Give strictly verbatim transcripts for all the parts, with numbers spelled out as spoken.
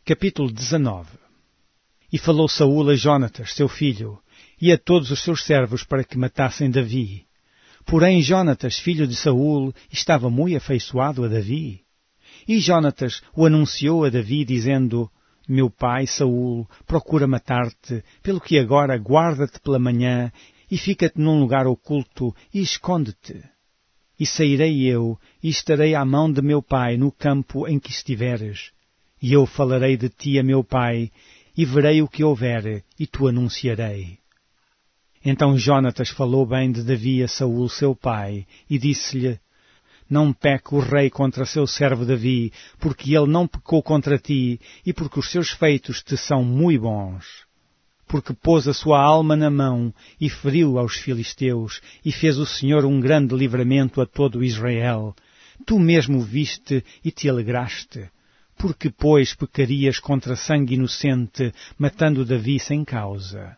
Capítulo dezanove. E falou Saúl a Jónatas, seu filho, e a todos os seus servos para que matassem Davi. Porém Jónatas, filho de Saúl, estava muito afeiçoado a Davi. E Jónatas o anunciou a Davi, dizendo: Meu pai, Saúl, procura matar-te, pelo que agora guarda-te pela manhã, e fica-te num lugar oculto, e esconde-te. E sairei eu, e estarei à mão de meu pai no campo em que estiveres. E eu falarei de ti a meu pai, e verei o que houver, e tu anunciarei. Então Jónatas falou bem de Davi a Saúl seu pai, e disse-lhe: Não peque o rei contra seu servo Davi, porque ele não pecou contra ti, e porque os seus feitos te são muito bons. Porque pôs a sua alma na mão, e feriu aos filisteus, e fez o Senhor um grande livramento a todo Israel. Tu mesmo viste e te alegraste. Porque, pois, pecarias contra sangue inocente, matando Davi sem causa?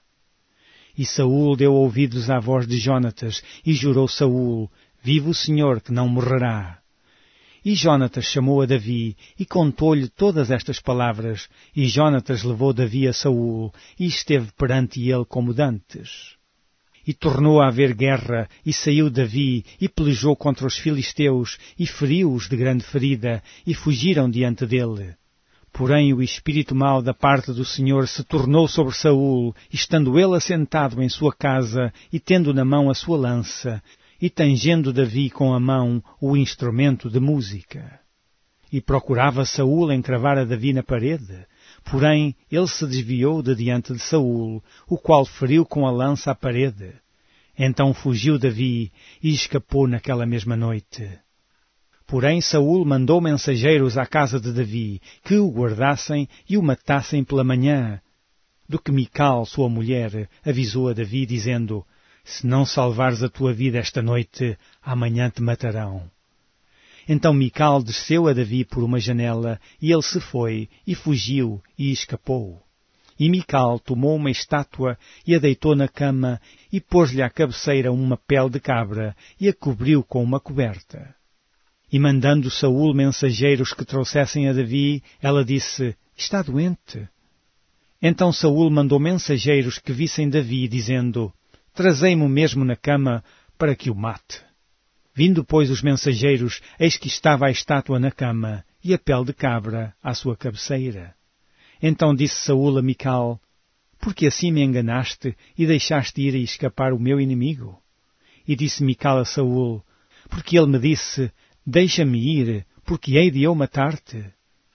E Saúl deu ouvidos à voz de Jónatas, e jurou Saúl: Vive o Senhor, que não morrerá. E Jónatas chamou a Davi, e contou-lhe todas estas palavras, e Jónatas levou Davi a Saúl, e esteve perante ele como dantes. E tornou a haver guerra, e saiu Davi, e pelejou contra os filisteus, e feriu-os de grande ferida, e fugiram diante dele. Porém o espírito mau da parte do Senhor se tornou sobre Saúl, estando ele assentado em sua casa, e tendo na mão a sua lança, e tangendo Davi com a mão o instrumento de música. E procurava Saúl encravar a Davi na parede, porém ele se desviou de diante de Saúl, o qual feriu com a lança a parede. Então fugiu Davi e escapou naquela mesma noite. Porém Saúl mandou mensageiros à casa de Davi, que o guardassem e o matassem pela manhã. Do que Mical, sua mulher, avisou a Davi, dizendo: Se não salvares a tua vida esta noite, amanhã te matarão. Então Mical desceu a Davi por uma janela, e ele se foi, e fugiu, e escapou. E Mical tomou uma estátua, e a deitou na cama, e pôs-lhe à cabeceira uma pele de cabra, e a cobriu com uma coberta. E mandando Saúl mensageiros que trouxessem a Davi, ela disse: Está doente. Então Saúl mandou mensageiros que vissem Davi, dizendo: Trazei-mo mesmo na cama, para que o mate. Vindo, pois, os mensageiros, eis que estava a estátua na cama, e a pele de cabra à sua cabeceira. Então disse Saúl a Mical: Por que assim me enganaste, e deixaste ir e escapar o meu inimigo? E disse Mical a Saúl: Porque ele me disse: Deixa-me ir, porque hei de eu matar-te.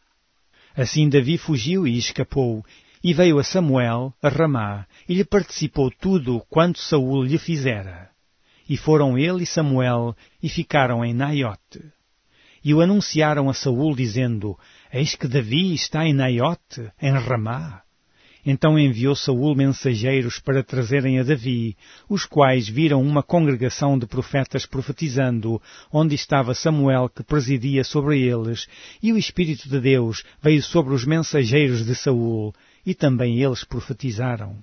Assim Davi fugiu e escapou, e veio a Samuel, a Ramá, e lhe participou tudo quanto Saúl lhe fizera. E foram ele e Samuel, e ficaram em Naiote. E o anunciaram a Saúl, dizendo: Eis que Davi está em Naiote, em Ramá. Então enviou Saúl mensageiros para trazerem a Davi, os quais viram uma congregação de profetas profetizando, onde estava Samuel que presidia sobre eles, e o Espírito de Deus veio sobre os mensageiros de Saúl, e também eles profetizaram.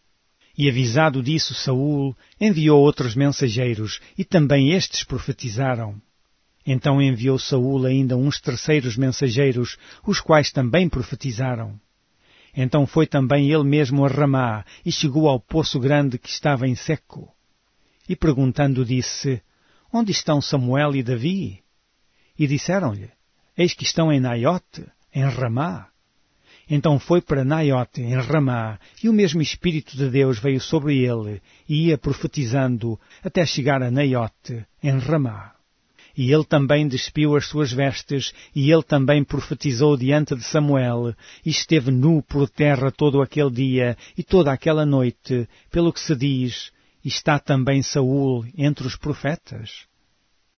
E avisado disso Saúl, enviou outros mensageiros, e também estes profetizaram. Então enviou Saúl ainda uns terceiros mensageiros, os quais também profetizaram. Então foi também ele mesmo a Ramá, e chegou ao poço grande que estava em seco. E perguntando disse: Onde estão Samuel e Davi? E disseram-lhe: Eis que estão em Naiote, em Ramá. Então foi para Naiote, em Ramá, e o mesmo Espírito de Deus veio sobre ele, e ia profetizando, até chegar a Naiote, em Ramá. E ele também despiu as suas vestes, e ele também profetizou diante de Samuel, e esteve nu por terra todo aquele dia e toda aquela noite, pelo que se diz: Está também Saúl entre os profetas?